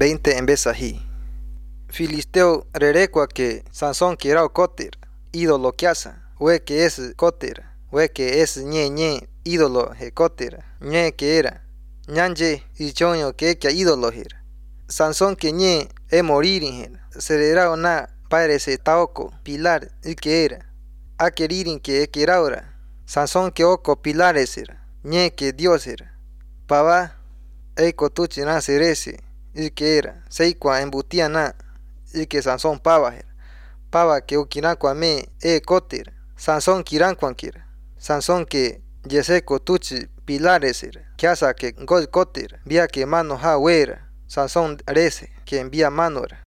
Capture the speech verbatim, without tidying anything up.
veinte en Besají. Filisteo rerecua que Sansón quiera coter, ídolo que asa, we que es coter, we que es ñe ñe, ídolo he coter, ñe que era, ñanje y choño que que ídolo her. Sansón que ñe e morir en será una padre se taoco, pilar y que era, a querir que que era ahora. Sansón que oco pilares era, ñe que Dios era. Pava, eiko tuchi na serese, y que era, seikwa embutía na, y que Sansón pava era. Pava que ukinakwa me e coter, Sansón kiran cuanquiera. Sansón que yeseco tuchi pilares era, que asa que gol coter, vía que mano ha huera, Sansón rece, que envía mano era.